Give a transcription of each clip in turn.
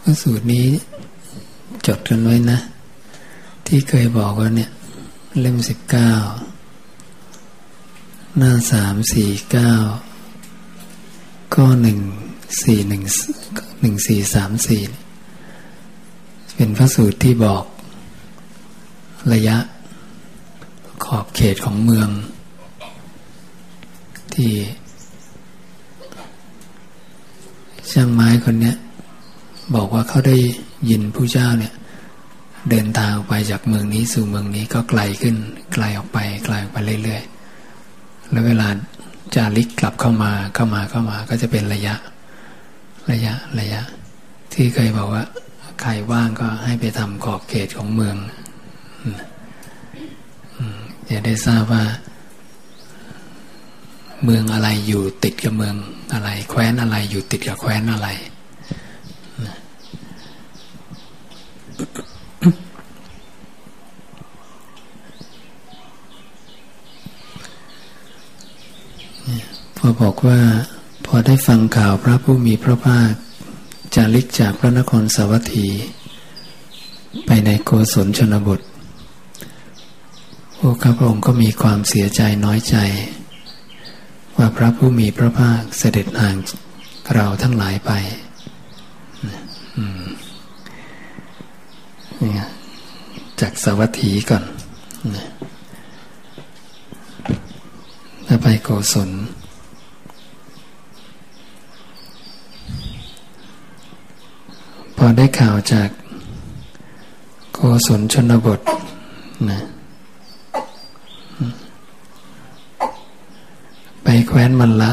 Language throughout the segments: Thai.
พระสูตรนี้จดกันไว้นะที่เคยบอกว่าเนี่ยเล่ม19หน้า349ข้อ1434เป็นพระสูตรที่บอกระยะขอบเขตของเมืองที่ช่างไม้คนเนี้ยบอกว่าเขาได้ยินผู้เจ้าเนี่ยเดินทางไปจากเมืองนี้สู่เมืองนี้ก็ไกลขึ้นไกลออกไปเรื่อยๆแล้วเวลาจาริกกลับเข้ามาก็จะเป็นระยะที่เคยบอกว่าใครว่างก็ให้ไปทำขอบเขตของเมืองจะได้ทราบว่าเมืองอะไรอยู่ติดกับเมืองอะไรแคว้นอะไรอยู่ติดกับแคว้นอะไรพอบอกว่าพอได้ฟังข่าวพระผู้มีพระภาคจาริกจากพระนครสาวัตถีไปในโกศลชนบทพวกข้าพระองค์ก็มีความเสียใจน้อยใจว่าพระผู้มีพระภาคเสด็จห่างเราทั้งหลายไปจากสาวัตถีก่อนแล้วไปโกศลพอได้ข่าวจากโกศลชนบทนะไปแคว้นมัลละ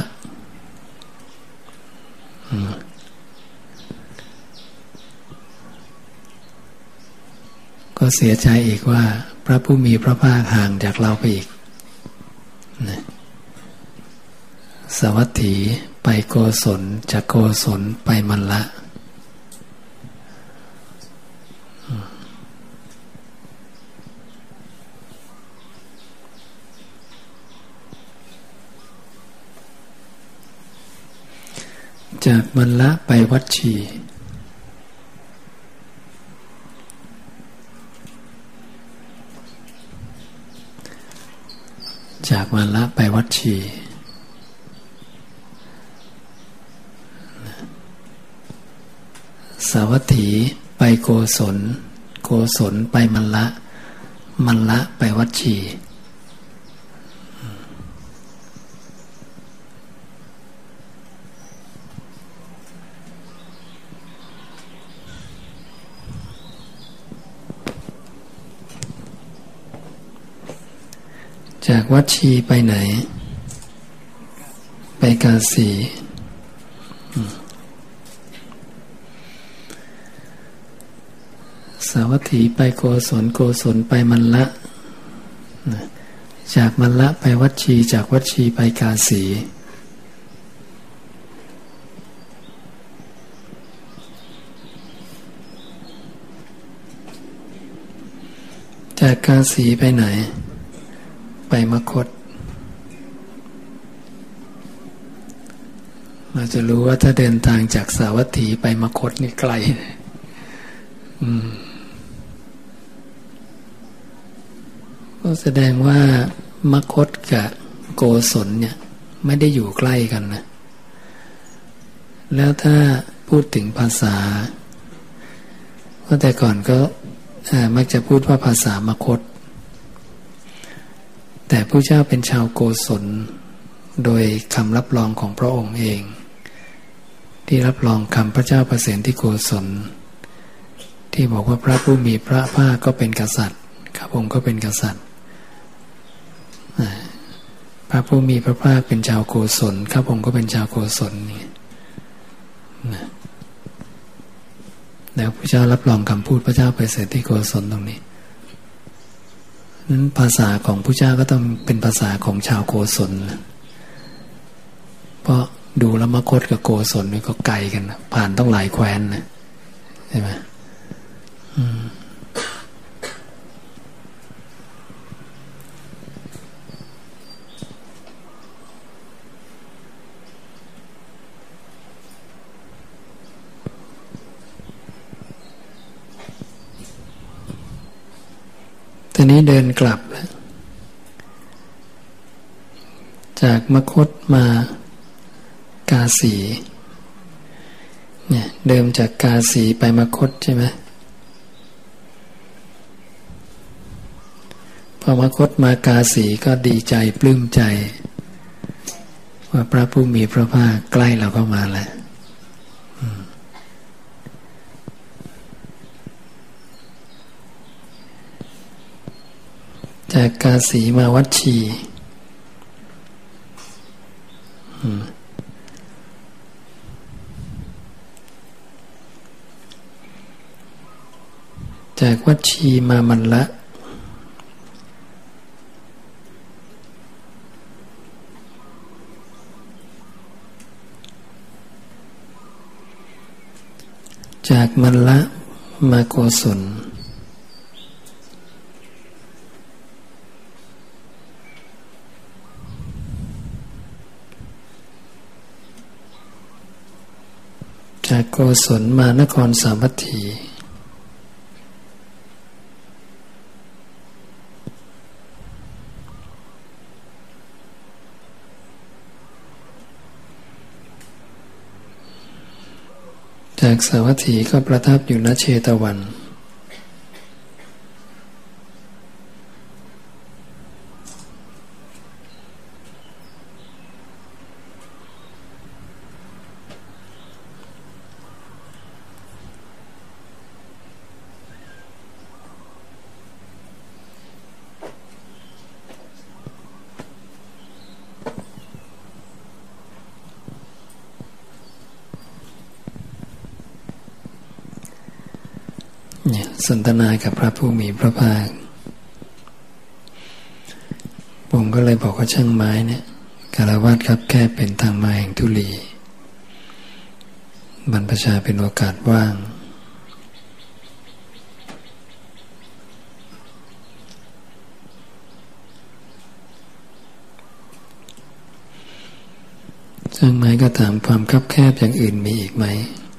ก็เสียใจอีกว่าพระผู้มีพระภาคห่างจากเราไปอีกนะสาวัตถีไปโกศลจากโกศลไปมัลละจากมัลละไปวัดชีจากมัลละไปวัดชีสาวัตถีไปโกศลโกศลไปมัลละมัลละไปวัดชีจากวัดชีไปไหนไปกาสีสาวัตถีไปโกศลโกศลไปมัลละจากมัลละไปวัดชีจากวัดชีไปกาสีจากกาสีไปไหนไปมคธเราจะรู้ว่าถ้าเดินทางจากสาวัตถีไปมคธนี่ไกลก็แสดงว่ามคธกับโกศลเนี่ยไม่ได้อยู่ใกล้กันนะแล้วถ้าพูดถึงภาษาว่าแต่ก่อนก็มักจะพูดว่าภาษามคธแต่พระเจ้าเป็นชาวโกศลโดยคำรับรองของพระองค์เองที่รับรองคำพระเจ้าประเสนที่โกศลที่บอกว่าพระผู้มีพระภาคก็เป็นกษัตริย์ข้าพระองค์ก็เป็นกษัตริย์พระผู้มีพระภาคเป็นชาวโกศลข้าพระองค์ก็เป็นชาวโกศลนี่แล้วพระเจ้ารับรองคำพูดพระเจ้าประเสริฐที่โกศลตรงนี้นั้นภาษาของพระเจ้าก็ต้องเป็นภาษาของชาวโกศลเพราะดูแล้วมคธกับโกศลนี่ก็ไกลกันผ่านต้องหลายแคว้นนะใช่ไหมอนนี้เดินกลับจากมคธมากาสีเนี่ยเดิมจากกาสีไปมคธใช่ไหมพอมคธมากาสีก็ดีใจปลื้มใจว่าพระผู้มีพระภาคใกล้เราเข้ามาแล้วจากกาสีมาวัดชีจากวัดชีมามันละจากมันละมาโกศลจากโกศลมานครสาวัตถีจากสาวัตถีก็ประทับอยู่ณเชตวันสนทนากับพระผู้มีพระภาคผมก็เลยบอกว่าช่างไม้เนี่ยกาลวาสครับแค่เป็นทางมาแห่งทุลีบรรพชาเป็นโอกาสว่างช่างไม้ก็ถามความคับแคบอย่างอื่นมีอีกไหม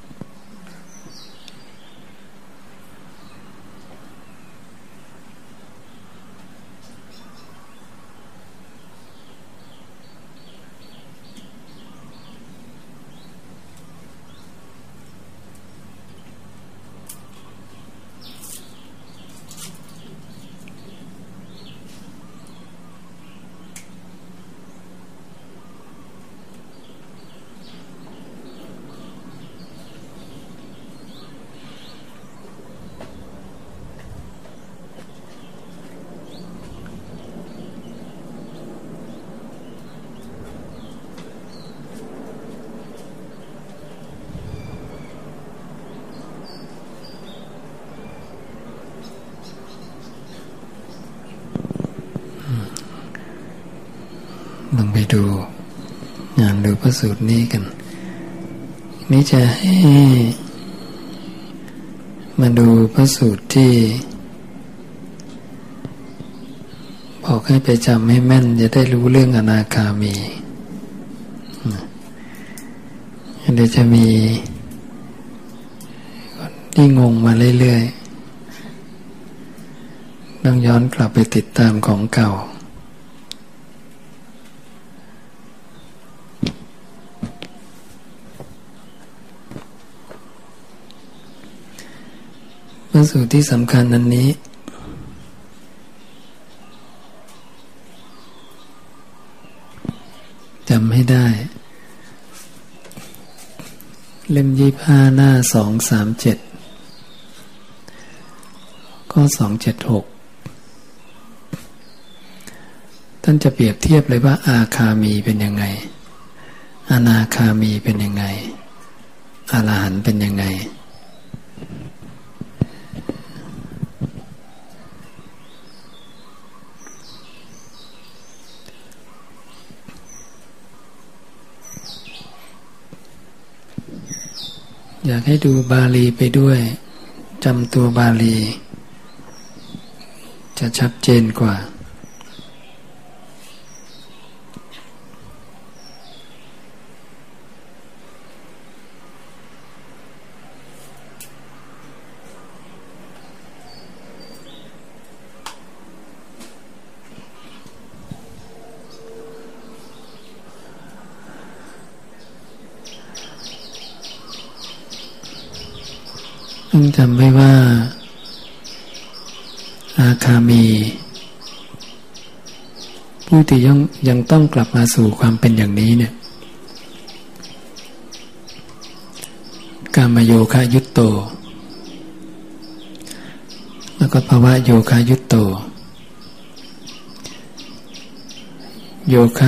ลองไปดูอ่านดูพระสูตรนี้กันนี่จะให้มาดูพระสูตรที่บอกให้ไปจำให้แม่นจะได้รู้เรื่องอนาคามีเดี๋ยวจะมีที่งงมาเรื่อยๆต้องย้อนกลับไปติดตามของเก่าพระสูตรที่สำคัญอันนี้จำให้ได้เล่ม25หน้า237ข้อ276ท่านจะเปรียบเทียบเลยว่าอาคามีเป็นยังไงอนาคามีเป็นยังไงอรหันต์เป็นยังไงอยากให้ดูบาลีไปด้วยจำตัวบาลีจะชัดเจนกว่าต้องจำไว้ว่าอาคามีผู้ที่ยังต้องกลับมาสู่ความเป็นอย่างนี้เนี่ยกามโยคะยุตโตแล้วก็ภวะโยคะยุตโตโยคะ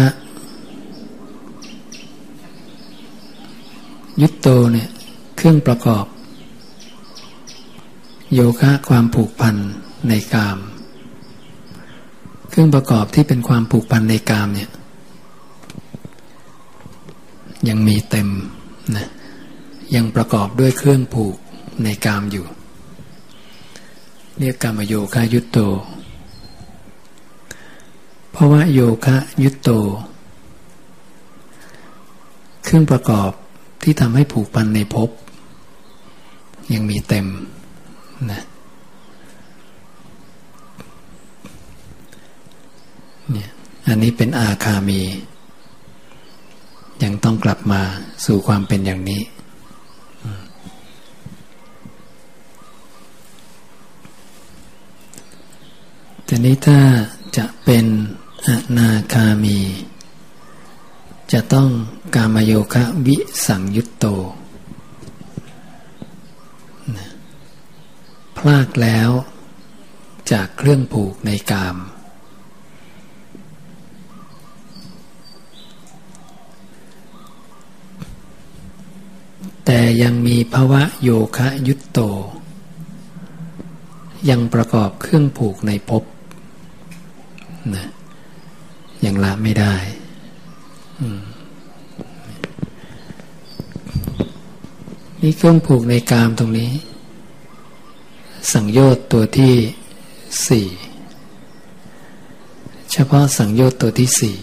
ยุตโตเนี่ยเครื่องประกอบโยคะความผูกพันในกามเครื่องประกอบที่เป็นความผูกพันในกามเนี่ยยังมีเต็มนะยังประกอบด้วยเครื่องผูกในกามอยู่เรียกกามโยคะยุตโตภวะโยคะยุตโตเครื่องประกอบที่ทำให้ผูกพันในภพยังมีเต็มนะเนี่ยอันนี้เป็นอาคามียังต้องกลับมาสู่ความเป็นอย่างนี้แต่นี้ถ้าจะเป็นอนาคามีจะต้องกามโยคะวิสังยุตโตพลากแล้วจากเครื่องผูกในกามแต่ยังมีภวะโยคะยุตโตยังประกอบเครื่องผูกในภพนะยังละไม่ได้นี่เครื่องผูกในกามตรงนี้สังโยชน์ตัวที่สี่เฉพาะสังโยชน์ตัวที่สี่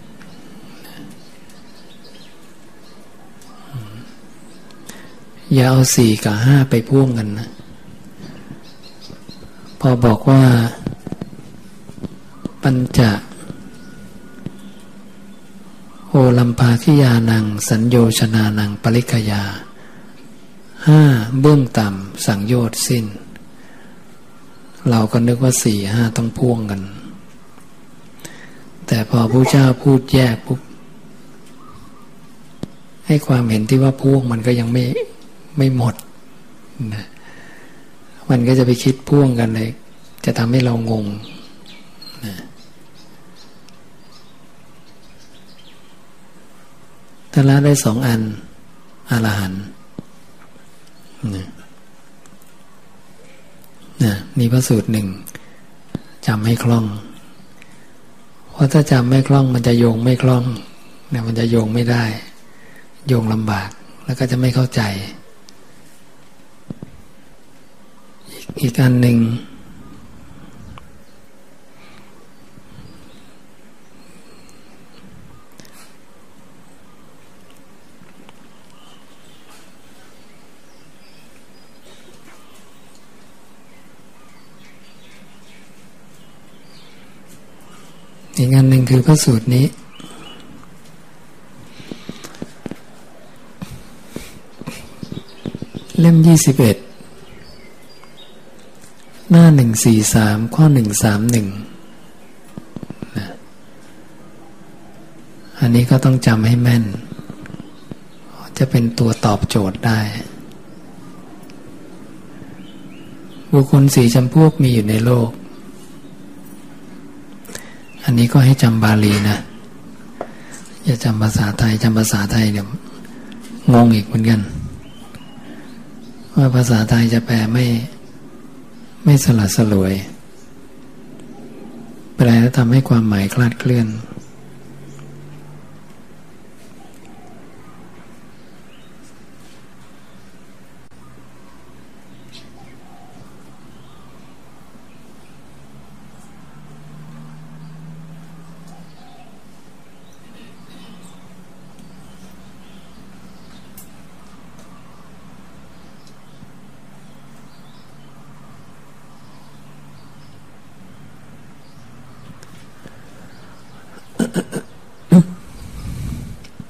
อย่าเอาสี่กับห้าไปพ่วงกันนะพอบอกว่าปัญจโอลัมภาคิยานังสัญโยชนานังปริคยาห้าเบื้องต่ำสังโยชน์สิ้นเราก็นึกว่าสี่ห้าต้องพ่วงกันแต่พอพระเจ้าพูดแยกปุ๊บให้ความเห็นที่ว่าพ่วงมันก็ยังไม่หมดนะมันก็จะไปคิดพ่วงกันเลยจะทำให้เรางงนะถ้าละได้สองอันอรหันต์นี่พระสูตรหนึ่งจำให้คล่องเพราะถ้าจำไม่คล่องมันจะโยงไม่คล่องเนี่ยมันจะโยงไม่ได้โยงลำบากแล้วก็จะไม่เข้าใจอีกอันหนึ่งคือพระสูตรนี้เล่ม21หน้า143ข้อ131นะอันนี้ก็ต้องจำให้แม่นจะเป็นตัวตอบโจทย์ได้บุคคล4จำพวกมีอยู่ในโลกอันนี้ก็ให้จำบาลีนะอย่าจำภาษาไทยจำภาษาไทยเดี๋ยวงงอีกเหมือนกันว่าภาษาไทยจะแปลไม่สลัดสลวยแปลแล้วทำให้ความหมายคลาดเคลื่อน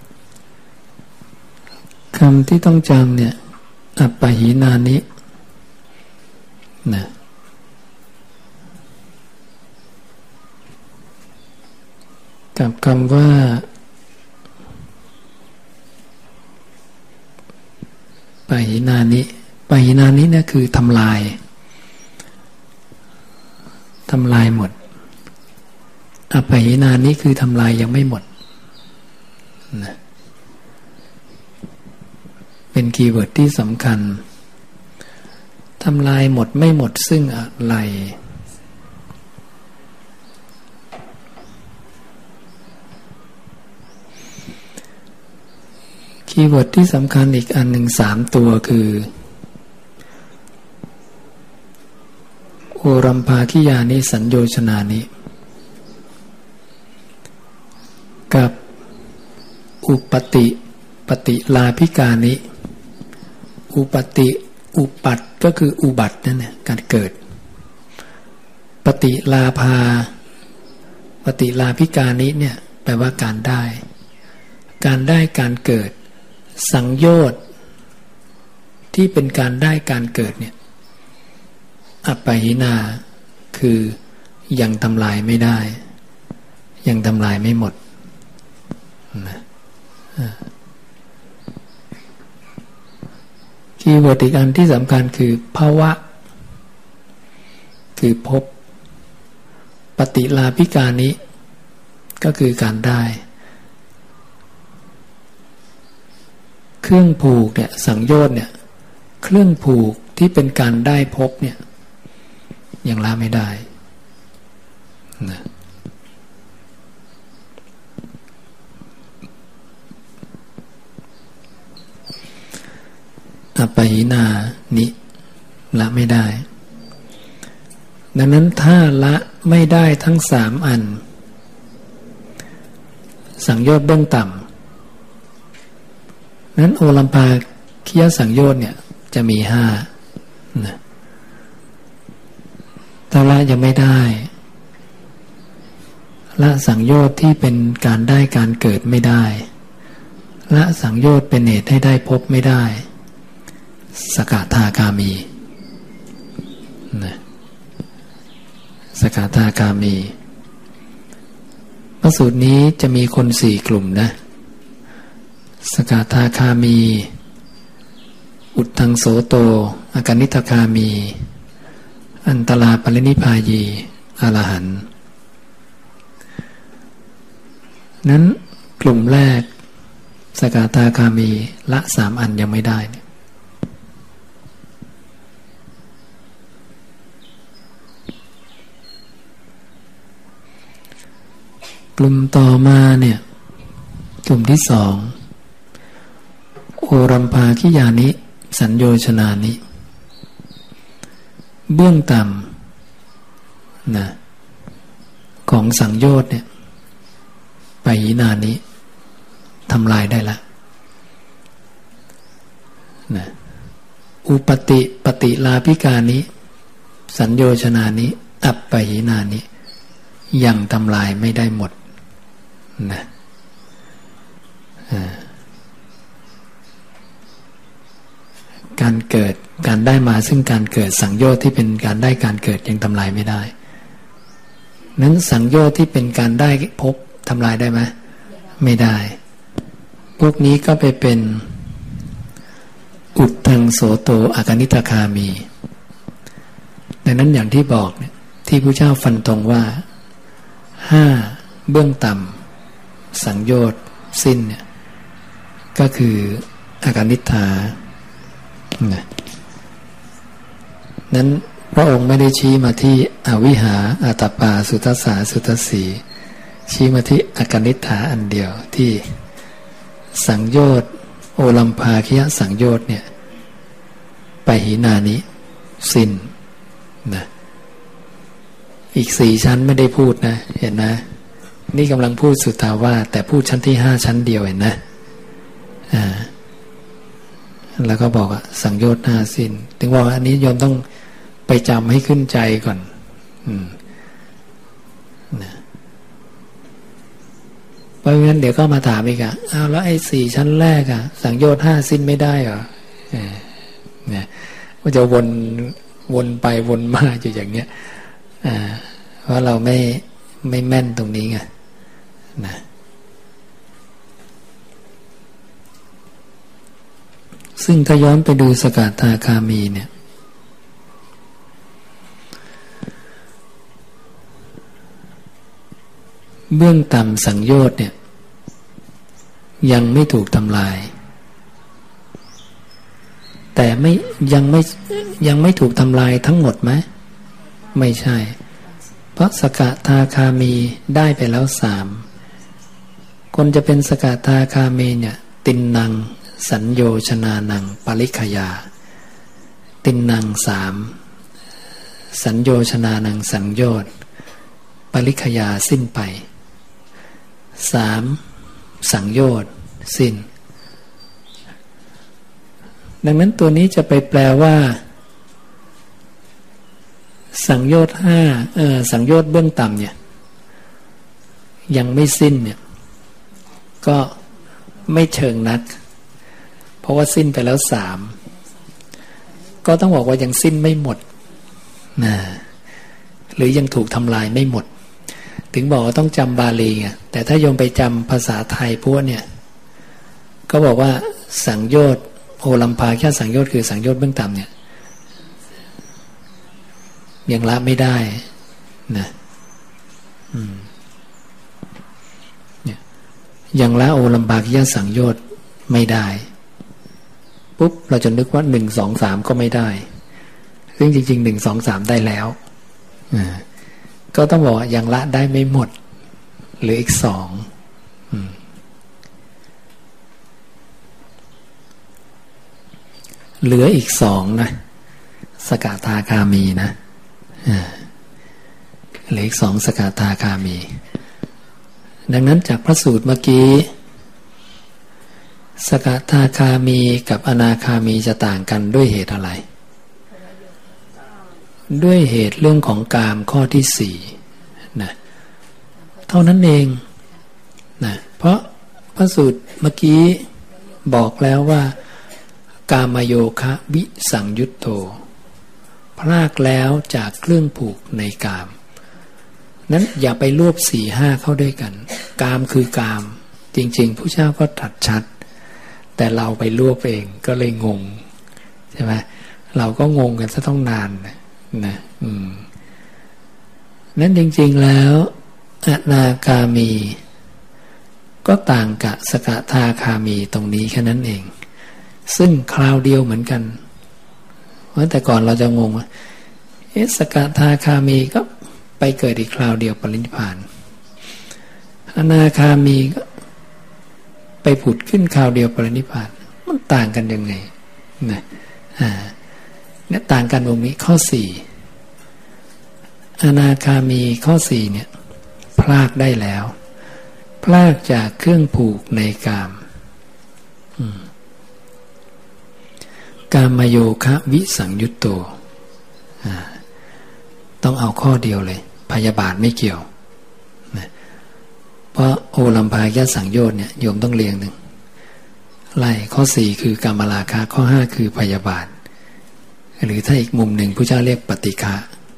คำที่ต้องจำเนี่ยอัปปหินานินะกับคำว่าปะหินานิปะหินานิเนี่ยคือทำลายหมดอปะหินานิคือทำลายยังไม่หมดนะเป็นคีย์เวิร์ดที่สำคัญทำลายหมดไม่หมดซึ่งอะไรคีย์เวิร์ดที่สำคัญอีกอันหนึ่ง3 ตัวคือโอรัมภาคิยานิสัญโยชนานิกับอุปติปฏิลาภิกานิอุปติอุปัตก็คืออุบัตินั่นแหละการเกิดปฏิลาภาปฏิลาภิกานิเนี่ยแปลว่าการได้การเกิดสังโยชน์ที่เป็นการได้การเกิดเนี่ยอัปปะหินาคือยังทำลายไม่ได้ยังทำลายไม่หมดนะคีย์เวิร์ดอีกอันที่สำคัญคือภาวะคือภพปฏิลาภิกานิก็คือการได้เครื่องผูกเนี่ยสังโยชน์เนี่ยเครื่องผูกที่เป็นการได้ภพเนี่ยยังละไม่ได้นะอัปปะหินานิละไม่ได้ดังนั้นถ้าละไม่ได้ทั้ง3 อันสังโยชน์เบื้องต่ำนั้นโอลัมภาคิยสังโยชน์เนี่ยจะมี5นะถ้าละยังไม่ได้ละสังโยชน์ที่เป็นการได้การเกิดไม่ได้ละสังโยชน์เป็นเหตุให้ได้พบไม่ได้สกทาคามีนะสกทาคามีพระสูตรนี้จะมีคน4 กลุ่มนะสกทาคามีอุทธังโสโตอากนิทคามีอันตราปรินิพพายีอรหันต์นั้นกลุ่มแรกสกทาคามีละ3 อันยังไม่ได้กลุ่มต่อมาเนี่ยกลุ่มที่2โอรัมภาคิยานิสัญโยชนานิเบื้องต่ำนะของสังโยชน์เนี่ยปะหินานิทำลายได้ละนะอุปติปฏิลาภิกานิสัญโยชนานิอัปปะหินานิยังทำลายไม่ได้หมดนะการเกิดการได้มาซึ่งการเกิดสังโยชน์ที่เป็นการได้การเกิดยังทำลายไม่ได้นั้นสังโยชน์ที่เป็นการได้พบทำลายได้ไหมไม่ได้พวกนี้ก็ไปเป็นอุทธังโสโตอากนิทคามีดังนั้นอย่างที่บอกเนี่ยที่พระเจ้าฟันธงว่า5เบื้องต่ำสังโยชน์สิ้นเนี่ยก็คืออากนิทธานั้นพระองค์ไม่ได้ชี้มาที่อวิหาอาตปาสุทัสสาสุทัสสีชี้มาที่อากนิทธาอันเดียวที่สังโยชน์โอลัมภาคิยสังโยชน์เนี่ยปะหินานิสิ้นนะอีก4 ชั้นไม่ได้พูดนะเห็นนะนี่กำลังพูดสุทธาวาสแต่พูดชั้นที่5ชั้นเดียวเห็นนะแล้วก็บอกสังโยชน์5สิ้นถึงบอกอันนี้โยมต้องไปจำให้ขึ้นใจก่อนนะเพราะงั้นเดี๋ยวก็มาถามอีกแล้วไอ้4 ชั้นแรกสังโยชน์5สิ้นไม่ได้เหรอเนี่ยว่าจะวนวนไปวนมาอยู่อย่างเนี้ยเพราะเราไม่แม่นตรงนี้ไงนะซึ่งถ้าย้อนไปดูสกทาคามีเนี่ยเบื้องต่ำสังโยชน์เนี่ยยังไม่ถูกทำลายแต่ยังไม่ถูกทำลายทั้งหมดไหมไม่ใช่เพราะสกทาคามีได้ไปแล้ว3คนจะเป็นสกทาคามีเนี่ยตินนังสัญโยชนานังปริคยาตินนัง3สัญโยชนานังสังโยชน์ปริคยาสิ้นไป3สังโยชน์สิ้นดังนั้นตัวนี้จะไปแปลว่าสังโยชน์5สังโยชน์เบื้องต่ำเนี่ยยังไม่สิ้นเนี่ยก็ไม่เชิงนักเพราะว่าสิ้นไปแล้ว3ก็ต้องบอกว่ายังสิ้นไม่หมดนะหรือยังถูกทำลายไม่หมดถึงบอกว่าต้องจำบาลีไงแต่ถ้าโยมไปจำภาษาไทยพวกเนี่ยก็บอกว่าสังโยชน์โอลัมพาแค่สังโยชน์คือสังโยชน์เบื้องต่ำเนี่ยยังละไม่ได้นะเนี่ยยังละโอลัมพาแค่สังโยชน์ไม่ได้ปุ๊บเราจะนึกว่า1 2 3ก็ไม่ได้ซึ่งจริงๆ1 2 3ได้แล้วก็ต้องบอกว่ายังละได้ไม่หมดหรืออีก2เหลืออีก2นะสกทาคามีนะเหลืออีก2สกทาคามีดังนั้นจากพระสูตรเมื่อกี้สกทาคามีกับอนาคามีจะต่างกันด้วยเหตุอะไรด้วยเหตุเรื่องของกามข้อที่4นะเท่านั้นเองนะเพราะพระสูตรเมื่อกี้บอกแล้วว่ากามโยคะวิสังยุตโธพรากแล้วจากเครื่องผูกในกามนั้นอย่าไปรวบ 4-5 เข้าด้วยกันกามคือกามจริงๆผู้เจ้าก็ตรัสชัดแต่เราไปรวบเองก็เลยงงใช่ไหมเราก็งงกันซะต้องนานนะนั้นจริงๆแล้วอนาคามีก็ต่างกับสกทาคามีตรงนี้แค่นั้นเองซึ่งคราวเดียวเหมือนกันเพราะแต่ก่อนเราจะงงว่าสกทาคามีก็ไปเกิดอีกคราวเดียวปรินิพพานอนาคามีก็ไปผุดขึ้นคราวเดียวปรินิพพานมันต่างกันยังไงนะเนี่ยต่างกันตรงนี้ข้อ4อนาคามีข้อ4เนี่ยพรากได้แล้วพรากจากเครื่องผูกในกามกามโยคะวิสังยุตโตต้องเอาข้อเดียวเลยพยาบาทไม่เกี่ยวนะเพราะโอลัมพายสังโยชน์เนี่ยโยมต้องเรียงหนึ่งไล่ข้อ4คือกามราคะข้อ5คือพยาบาทหรือถ้าอีกมุมหนึ่งพระเจ้าเรียกปฏิฆะ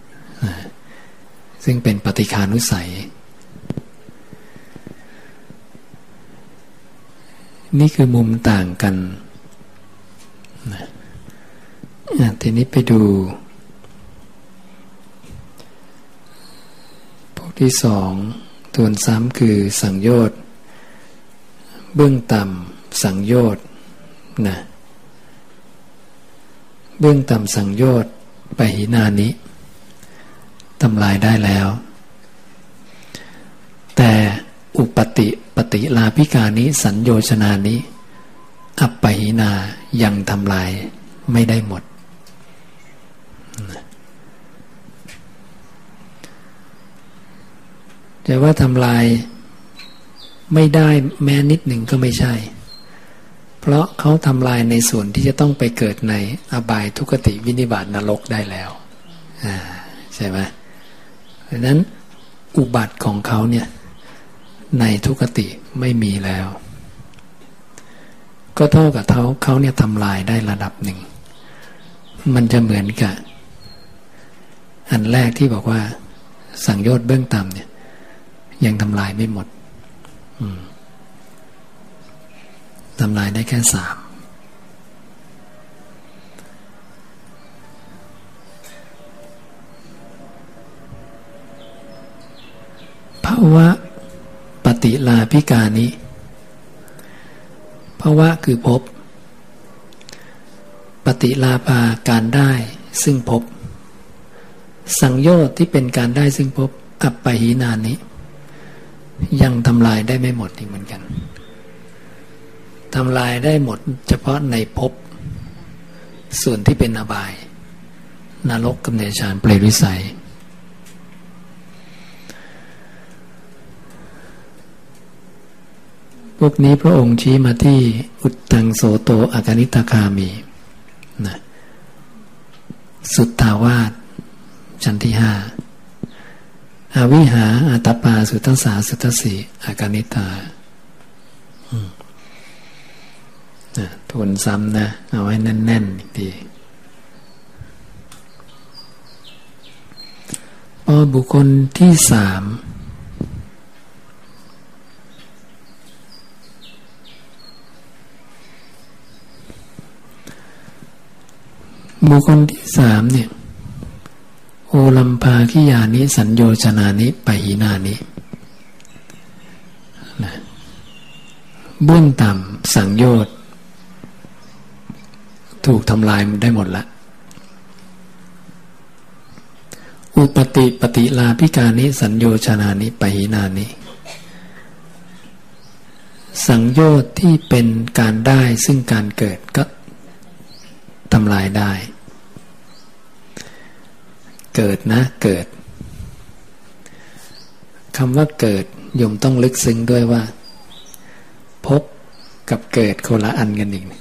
ซึ่งเป็นปฏิฆานุสัยนี่คือมุมต่างกันทีนี้ไปดูพวกที่2ทวนซ้ำคือสังโยชน์เบื้องต่ำสังโยชน์นะเบื้องต่ำสังโยชน์ปหินานิทำลายได้แล้วแต่อุปติปฏิลาภิกานิสัญโยชนานิอัปปหินายังทำลายไม่ได้หมดแต่ว่าทำลายไม่ได้แม้นิดหนึ่งก็ไม่ใช่เพราะเขาทำลายในส่วนที่จะต้องไปเกิดในอบายทุกขติวินิบาตนรกได้แล้วใช่ไหมดังนั้นอุบัติของเขาเนี่ยในทุกขติไม่มีแล้วก็เท่ากับเขาเนี่ยทำลายได้ระดับหนึ่งมันจะเหมือนกับอันแรกที่บอกว่าสังโยชน์เบื้องต่ำเนี่ยยังทำลายไม่หมดทำลายได้แค่3ภาวะปฏิลาภิกานิภาวะคือภพปฏิลาภาการได้ซึ่งภพสังโยชน์ที่เป็นการได้ซึ่งภพอัปปหินานิยังทำลายได้ไม่หมดอีกเหมือนกันทำลายได้หมดเฉพาะในภพส่วนที่เป็นอบายนรกกำเนิดฌานเปรตวิสัยพวกนี้พระองค์ชี้มาที่อุตตังโสโตอากนิตคามีนะสุทธาวาสชั้นที่5อวิหาอัตตปาสุทัสสาสุทัสสีอากนิตาทวนซ้ำนะเอาไว้แน่นๆอีกทีพอบุคคลที่3บุคคลที่3เนี่ยโอลัมภาคิยานิสัญโยชนานิปหินานินะเบื้องต่ำสังโยชน์ถูกทำลายได้หมดละอุปติปฏิลาภิกานิสัญโยชนานิปหินานิสังโยชน์ที่เป็นการได้ซึ่งการเกิดก็ทำลายได้เกิดนะเกิดคำว่าเกิดโยมต้องลึกซึ้งด้วยว่าพบกับเกิดคนละอันกันอีก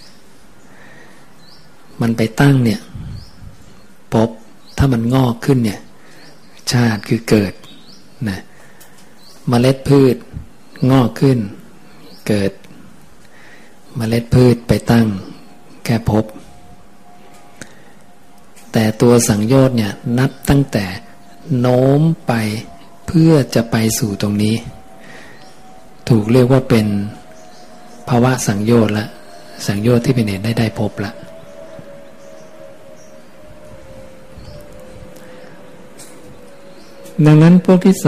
มันไปตั้งเนี่ยพบถ้ามันงอกขึ้นเนี่ยชาติคือเกิดนะเมล็ดพืชงอกขึ้นเกิดเมล็ดพืชไปตั้งแค่พบแต่ตัวสังโยชน์เนี่ยนับตั้งแต่โน้มไปเพื่อจะไปสู่ตรงนี้ถูกเรียกว่าเป็นภาวะสังโยชน์ละสังโยชน์ที่เป็นเหตุได้พบละดังนั้นพวกที่3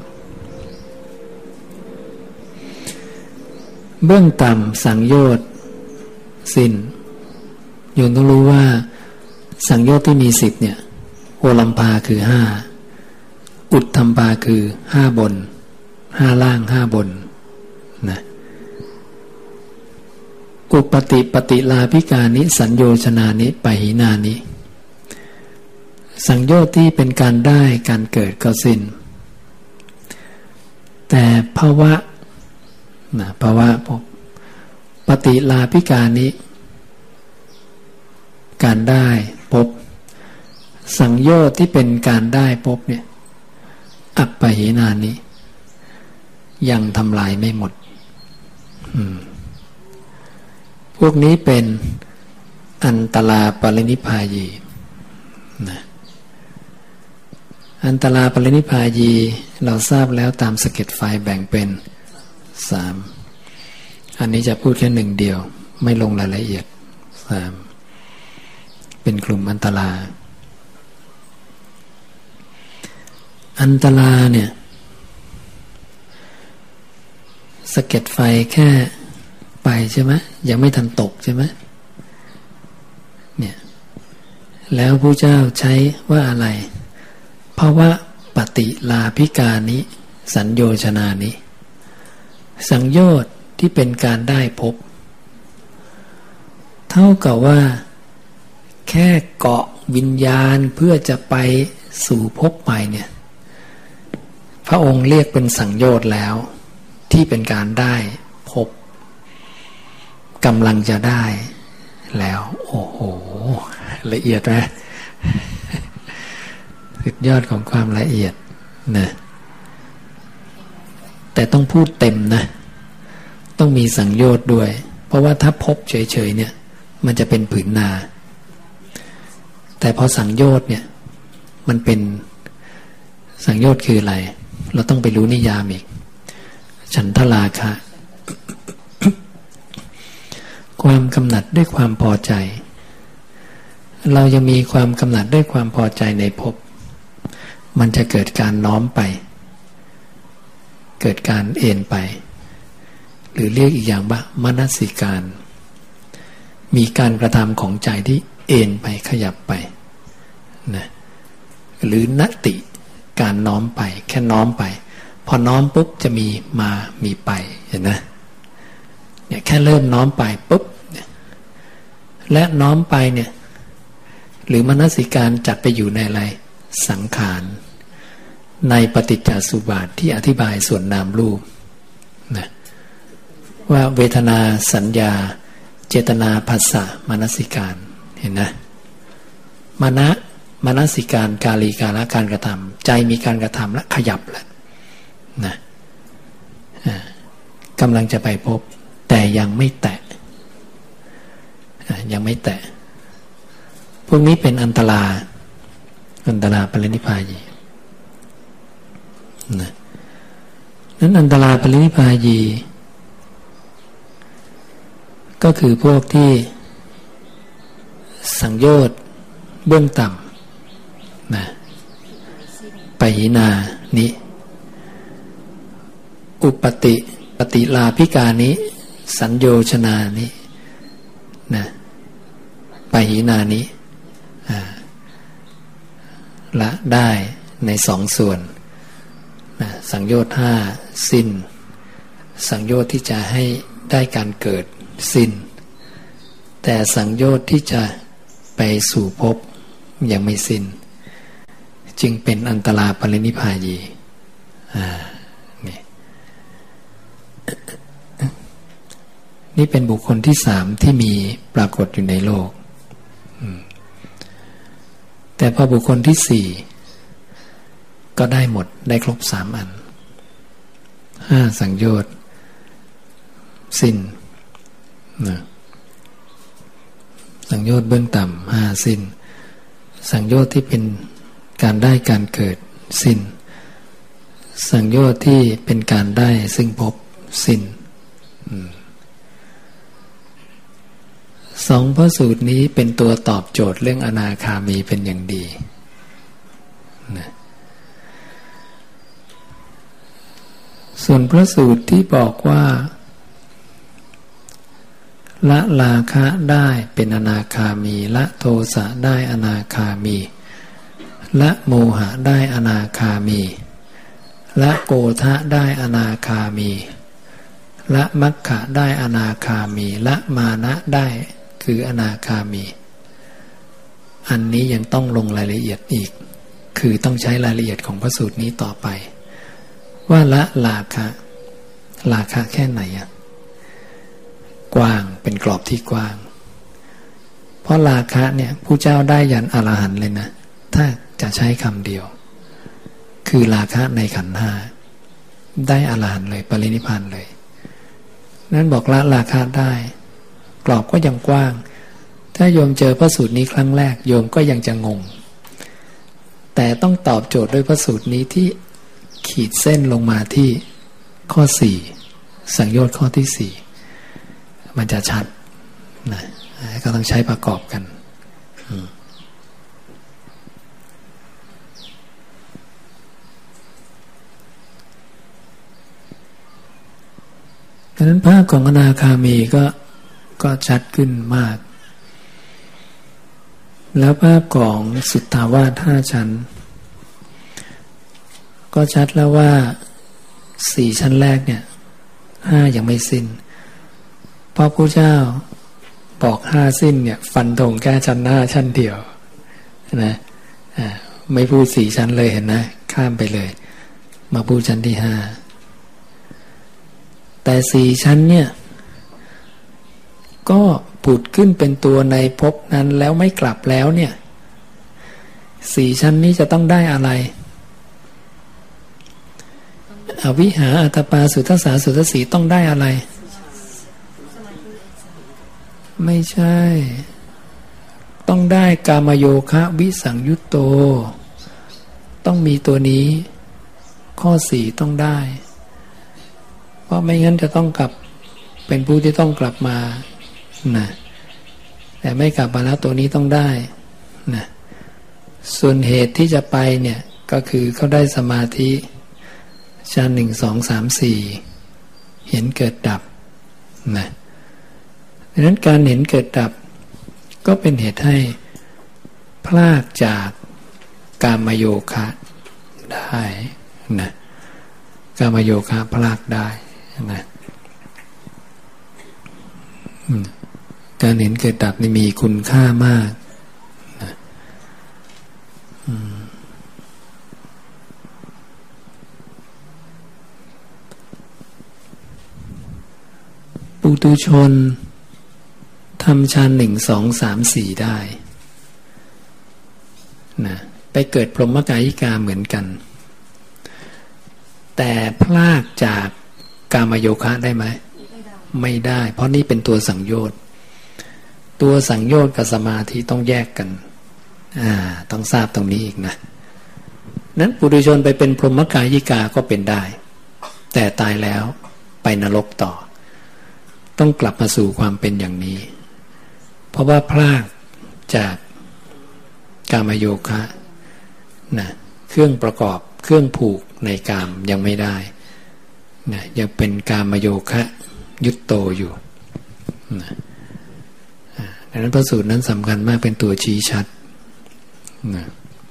เบื้องต่ำสังโยชน์สิ้นโยมต้องรู้ว่าสังโยชน์ที่มี10เนี่ยโอลัมภาคือ5อุทธัมภาคือ5บน5ล่าง5บนนะอุปติปฏิลาภิกานิสัญโยชนานิปหินานิสังโยชน์ที่เป็นการได้การเกิดก็สิ้นแต่ภาวะนะภาวะปฏิลาภิกานิการได้พบสังโยชน์ที่เป็นการได้พบเนี่ยอัปปหินานิยังทำลายไม่หมดพวกนี้เป็นอันตลาปรินิพพายีนะอันตลาปรินิพพายีเราทราบแล้วตามสะเก็ดไฟแบ่งเป็น3อันนี้จะพูดแค่1เดียวไม่ลงรายละเอียด3เป็นกลุ่มอันตลาเนี่ยสะเก็ดไฟแค่ไปใช่ไหมยังไม่ทันตกใช่ไหมเนี่ยแล้วพระเจ้าใช้ว่าอะไรภาวะปฏิลาภิกานิสัญโยชนานิสังโยชน์ที่เป็นการได้พบเท่ากับว่าแค่เกาะวิญญาณเพื่อจะไปสู่ภพใหม่เนี่ยพระองค์เรียกเป็นสังโยชน์แล้วที่เป็นการได้พบกำลังจะได้แล้วโอ้โหละเอียดไหมสุดยอดของความละเอียดนะแต่ต้องพูดเต็มนะต้องมีสังโยชน์ด้วยเพราะว่าถ้าพบเฉยๆเนี่ยมันจะเป็นผืนนาแต่พอสังโยชน์เนี่ยมันเป็นสังโยชน์คืออะไรเราต้องไปรู้นิยามอีกฉันทราคะ ความกำหนัดด้วยความพอใจเรายังมีความกำหนัดด้วยความพอใจในภพมันจะเกิดการน้อมไปเกิดการเอ็นไปหรือเรียกอีกอย่างว่ามนสิการมีการกระทำของใจที่เอ็นไปขยับไปนะหรือนติการน้อมไปแค่น้อมไปพอน้อมปุ๊บจะมีมามีไปเห็นนะเนี่ยแค่เริ่มน้อมไปปุ๊บและน้อมไปเนี่ยหรือมนสิการจัดไปอยู่ในอะไรสังขารในปฏิจจสุบาทที่อธิบายส่วนนามรูปนะว่าเวทนาสัญญาเจตนาผัสสะมนสิการเห็นนะมนสิการกาลีกาละการกระทำใจมีการกระทำและขยับแล้วนะกำลังจะไปพบแต่ยังไม่แตะยังไม่แตะพวกนี้เป็นอันตราปรินิพพายีนั้นอันตราปรินิพพายีก็คือพวกที่สังโยชน์เบื้องต่ำนะปหินานิอุปติลาภิกานิสัญโยชนานินะปหินานิละได้ในสองส่วนนะสังโยชน์ห้าสิ้นสังโยชน์ที่จะให้ได้การเกิดสิ้นแต่สังโยชน์ที่จะไปสู่ภพยังไม่สิ้นจึงเป็นอันตราปรินิพพายีนี่เป็นบุคคลที่สามที่มีปรากฏอยู่ในโลกแต่พอบุคคลที่สี่ก็ได้หมดได้ครบสามอันห้าสังโยชน์สิ้นนะสังโยชน์เบื้องต่ำห้าสิ้นสังโยชน์ที่เป็นการได้การเกิดสิ้นสังโยชน์ที่เป็นการได้ซึ่งพบสิ้นสองพระสูตรนี้เป็นตัวตอบโจทย์เรื่องอนาคามีเป็นอย่างดีนะส่วนพระสูตรที่บอกว่าละราคะได้เป็นอนาคามีละโทสะได้อนาคามีละโมหะได้อนาคามีละโกฏะได้อนาคามีละมัคคะได้อนาคามีละมานะได้คืออนาคามีอันนี้ยังต้องลงรายละเอียดอีกคือต้องใช้รายละเอียดของพระสูตรนี้ต่อไปว่าละราคะแค่ไหนกว้างเป็นกรอบที่กว้างเพราะราคะเนี่ยผู้เจ้าได้ยันอรหันต์เลยนะถ้าจะใช้คำเดียวคือราคะในขันธ์ห้าได้อรหันต์เลยปรินิพพานเลยนั้นบอกละราคะได้กรอบก็ยังกว้างถ้าโยมเจอพระสูตรนี้ครั้งแรกโยมก็ยังจะงงแต่ต้องตอบโจทย์ด้วยพระสูตรนี้ที่ขีดเส้นลงมาที่ข้อสี่สังโยชน์ข้อที่สี่มันจะชัดนะก็ต้องใช้ประกอบกันดังนั้นภาพของอนาคามีก็ชัดขึ้นมากแล้วภาพของสุทธาวาสห้าชั้นก็ชัดแล้วว่าสี่ชั้นแรกเนี่ยห้ายังไม่สิ้นเพราะพระเจ้าบอกห้าสิ้นเนี่ยฟันธงแค่ชั้นห้าชั้นเดียวนะไม่พูดสี่ชั้นเลยเห็นนะข้ามไปเลยมาพูดชั้นที่ห้าแต่สี่ชั้นเนี่ยก็ผุดขึ้นเป็นตัวในภพนั้นแล้วไม่กลับแล้วเนี่ยสี่ชั้นนี้จะต้องได้อะไรอวิหาอัตตปาสุทัสสาสุทัสสีต้องได้อะไรไม่ใช่ต้องได้กามโยคะวิสังยุตโตต้องมีตัวนี้ข้อสี่ต้องได้เพราะไม่งั้นจะต้องกลับเป็นผู้ที่ต้องกลับมานะแต่ไม่กลับมาแล้วตัวนี้ต้องได้นะส่วนเหตุที่จะไปเนี่ยก็คือเขาได้สมาธิฌาน1 2 3 4เห็นเกิดดับนะดังนั้นการเห็นเกิดดับก็เป็นเหตุให้พลากจากกามโยคะได้นะกามโยคะพลากได้นะการเห็นเกิดดับนี่มีคุณค่ามากนะปุถุชนทำฌาน1 2 3 4ได้นะไปเกิดพรหมกายิกาเหมือนกันแต่พลากจากกามโยคะได้ไหมไม่ได้เพราะนี่เป็นตัวสังโยชน์ตัวสังโยชน์กับสมาธิต้องแยกกันต้องทราบตรงนี้อีกนะนั้นปุถุชนไปเป็นพรหมกายิกาก็เป็นได้แต่ตายแล้วไปนรกต่อต้องกลับมาสู่ความเป็นอย่างนี้เพราะว่าพลากจากกามโยคะนะเครื่องประกอบเครื่องผูกในกามยังไม่ได้นะยังเป็นกามโยคะยุตโตอยู่นะดังนั้นพระสูตรนั้นสำคัญมากเป็นตัวชี้ชัดนะ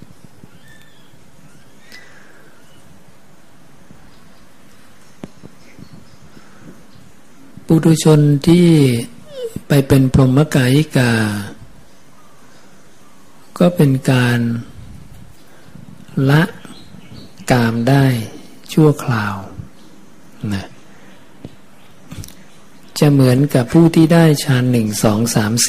ปุถุชนที่ไปเป็นพรหมกายิกาก็เป็นการละกามได้ชั่วคราวนะจะเหมือนกับผู้ที่ได้ฌาน1 2 3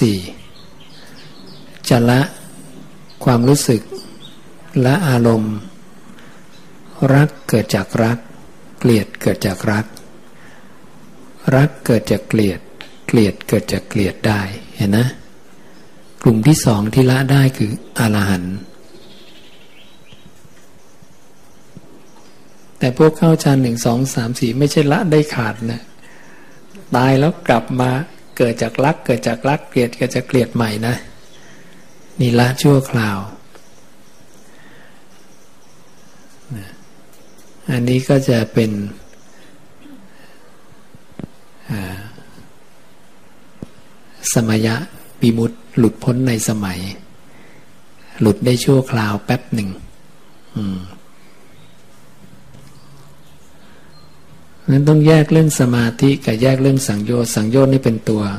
4จะละความรู้สึกละอารมณ์รักเกิดจากรักเกลียดเกิดจากรักรักเกิดจากเกลียดเกลียดเกิดจากเกลียดได้เห็นนะกลุ่มที่สองที่ละได้คืออรหันต์แต่พวกเข้าฌาน1 2 3 4ไม่ใช่ละได้ขาดนะตายแล้วกลับมาเกิดจากรักเกิดจากรักเกลียดเกิดจากเกลียดใหม่นะนี่ละชั่วคราวอันนี้ก็จะเป็นสมยะวิมุตติหลุดพ้นในสมัยหลุดได้ชั่วคราวแป๊บหนึ่งนั้นต้องแยกเรื่องสมาธิกับแยกเรื่องสังโยชน์สังโยชน์นี่เป็น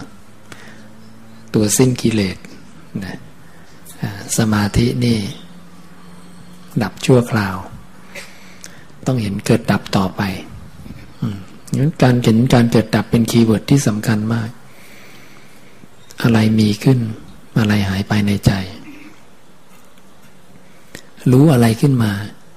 ตัวสิ้นกิเลสนะสมาธินี่ดับชั่วคราวต้องเห็นเกิดดับต่อไปงั้นการเห็นการเกิดดับเป็นคีย์เวิร์ดที่สำคัญมากอะไรมีขึ้นอะไรหายไปในใจรู้อะไรขึ้นมา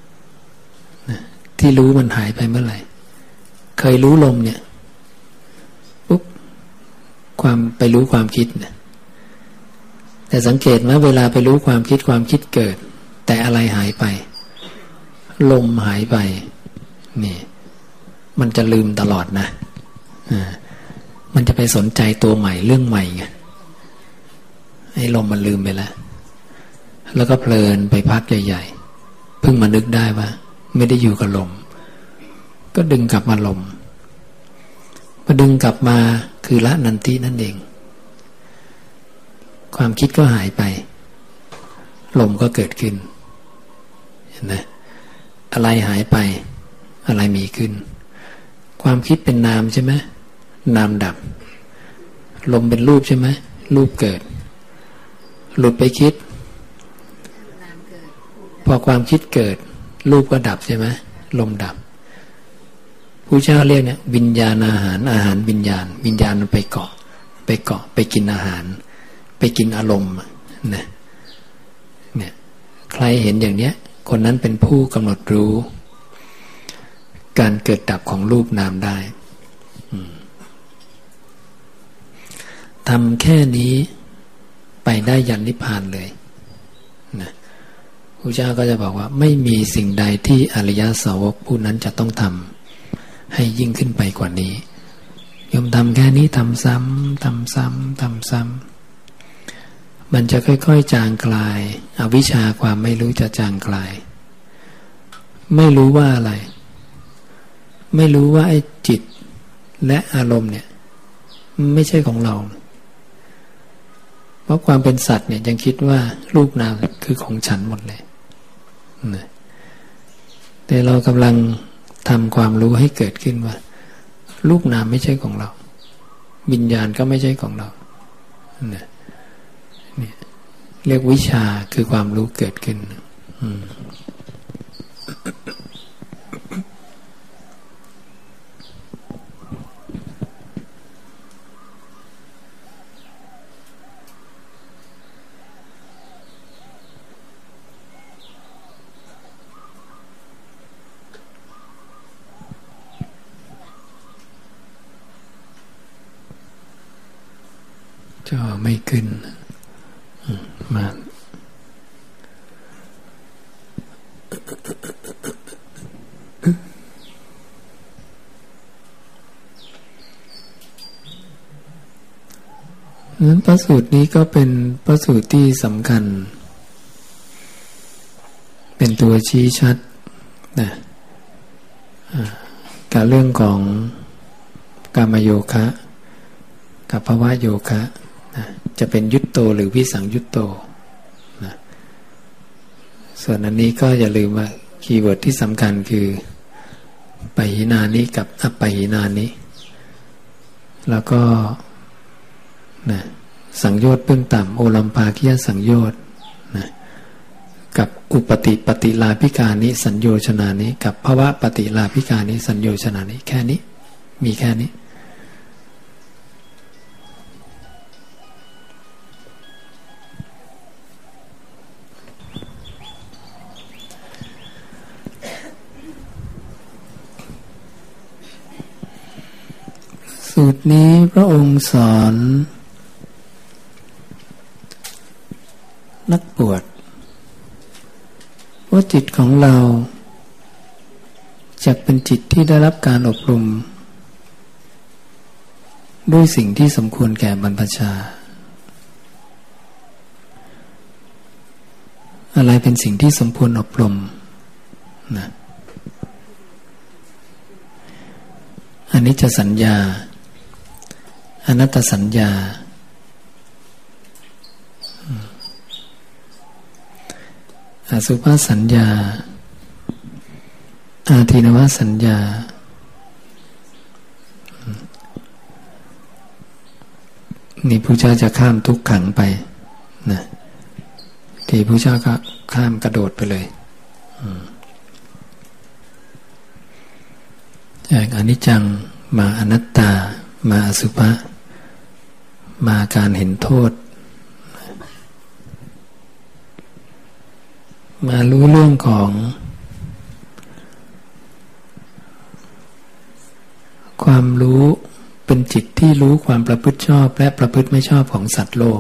ที่รู้มันหายไปเมื่อไหร่เคยรู้ลมเนี่ยปุ๊บความไปรู้ความคิดเนี่ยแต่สังเกตไหมเวลาไปรู้ความคิดเกิดแต่อะไรหายไปลมหายไปนี่มันจะลืมตลอดนะมันจะไปสนใจตัวใหม่เรื่องใหม่ไงไอ้ลมมันลืมไปแล้วก็เพลินไปพักใหญ่ๆเพิ่งมานึกได้ว่าไม่ได้อยู่กับลมก็ดึงกลับมาลมพอดึงกลับมาคือละนันตินั่นเองความคิดก็หายไปลมก็เกิดขึ้นเห็นไหมอะไรหายไปอะไรมีขึ้นความคิดเป็นนามใช่ไหมนามดับลมเป็นรูปใช่ไหมรูปเกิดหลุดไปคิดพอความคิดเกิดรูปก็ดับใช่ไหมลมดับผู้เจ้าเรียกเนี่ยวิญญาณอาหารอาหารวิญญาณวิญญาณมันไปเกาะไปกินอาหารไปกินอารมณ์เนี่ยใครเห็นอย่างเนี้ยคนนั้นเป็นผู้กำหนดรู้การเกิดดับของรูปนามได้ทำแค่นี้ไปได้ยันนิพพานเลยนะพระเจ้าก็จะบอกว่าไม่มีสิ่งใดที่อริยสาวกผู้นั้นจะต้องทำให้ยิ่งขึ้นไปกว่านี้โยมทำแค่นี้ทำซ้ำทำซ้ำทำซ้ำมันจะค่อยๆจางคลายอวิชชาความไม่รู้จะจางคลายไม่รู้ว่าอะไรไม่รู้ว่าไอ้จิตและอารมณ์เนี่ยไม่ใช่ของเราเพราะความเป็นสัตว์เนี่ยยังคิดว่ารูปนามคือของฉันหมดเลยแต่เรากำลังทำความรู้ให้เกิดขึ้นว่ารูปนามไม่ใช่ของเราวิญญาณก็ไม่ใช่ของเราเนี่ยเรียกวิชาคือความรู้เกิดขึ้นจอไม่ขึ้นมานั้นพระสูตรนี้ก็เป็นพระสูตรที่สำคัญเป็นตัวชี้ชัดนะกับเรื่องของกามโยคะกับภวโยคะนะจะเป็นยุตโตหรือวิสังยุตโตนะส่วนอันนี้ก็อย่าลืมว่าคีย์เวิร์ดที่สำคัญคือปหินานิกับอัปปหินานิแล้วก็นะสังโยชน์เบื้องต่ำโอลัมภาคิยสังโยชน์นะกับอุปติปฏิลาภิกานิสัญโยชนานิกับภวะปฏิลาภิกานิสัญโยชนานิแค่นี้มีแค่นี้สูตรนี้พระองค์สอนนักบวชว่าจิตของเราจะเป็นจิตที่ได้รับการอบรมด้วยสิ่งที่สมควรแก่บรรพชาอะไรเป็นสิ่งที่สมควรอบรมนะอนิจจสัญญาอนัตตสัญญาอสุภสัญญาอาทินวสัญญานี่พระเจ้าจะข้ามทุกขังไปนะที่พระเจ้าก็ข้ามกระโดดไปเลยจากอนิจจังมาอนัตตามาอสุภะมาการเห็นโทษมารู้เรื่องของความรู้เป็นจิตที่รู้ความประพฤติชอบและประพฤติไม่ชอบของสัตว์โลก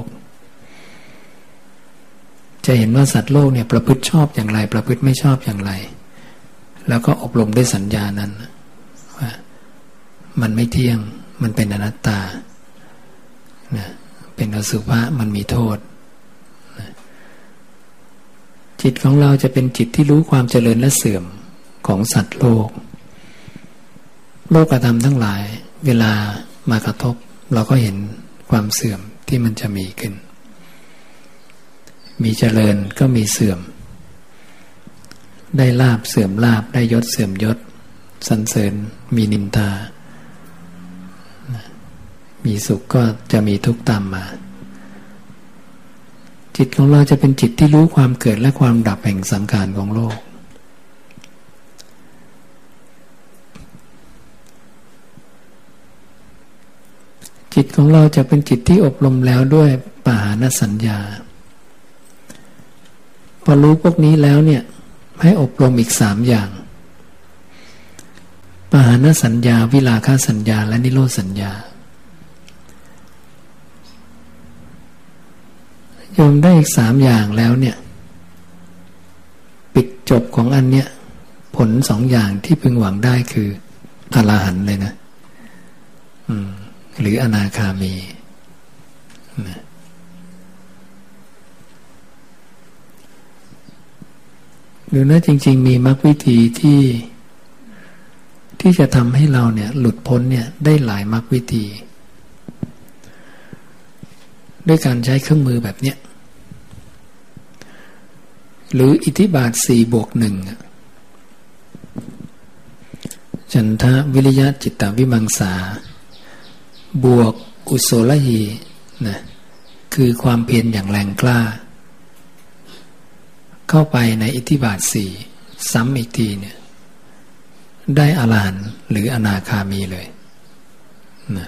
จะเห็นว่าสัตว์โลกเนี่ยประพฤติชอบอย่างไรประพฤติไม่ชอบอย่างไรแล้วก็อบรมด้วยสัญญานั้นว่ามันไม่เที่ยงมันเป็นอนัตตานะเป็นอสุภะมันมีโทษนะจิตของเราจะเป็นจิตที่รู้ความเจริญและเสื่อมของสัตว์โลกโลกธรรมทั้งหลายเวลามากระทบเราก็เห็นความเสื่อมที่มันจะมีขึ้นมีเจริญก็มีเสื่อมได้ลาภเสื่อมลาภได้ยศเสื่อมยศสรรเสริญมีนินทามีสุขก็จะมีทุกข์ตามมาจิตของเราจะเป็นจิตที่รู้ความเกิดและความดับแห่งสังขารของโลกจิตของเราจะเป็นจิตที่อบรมแล้วด้วยปหานสัญญาพอรู้พวกนี้แล้วเนี่ยให้อบรมอีก3อย่างปหานสัญญาวิราคะสัญญาและนิโรธสัญญาโยมได้อีก3อย่างแล้วเนี่ยจบของอันเนี้ยผลสองอย่างที่พึงหวังได้คืออรหันต์เลยนะหรืออนาคามีนะหรือนะจริงๆมีมรรควิธีที่จะทำให้เราเนี่ยหลุดพ้นเนี่ยได้หลายมรรควิธีด้วยการใช้เครื่องมือแบบเนี้ยหรืออิทธิบาท 4+1 ฉันทะวิริยะจิตตวิมังสาบวกกุศลหีนะคือความเพียรอย่างแรงกล้าเข้าไปในอิทธิบาท 4ซ้ำอีกทีเนี่ยได้อรหันต์หรืออนาคามีเลยนะ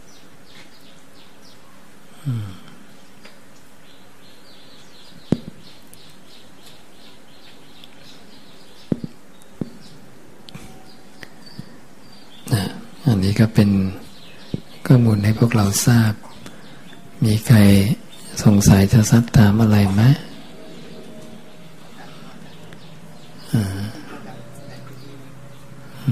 อันนี้ก็เป็นข้อมูลให้พวกเราทราบมีใครสงสัยจะซักถามอะไรไหม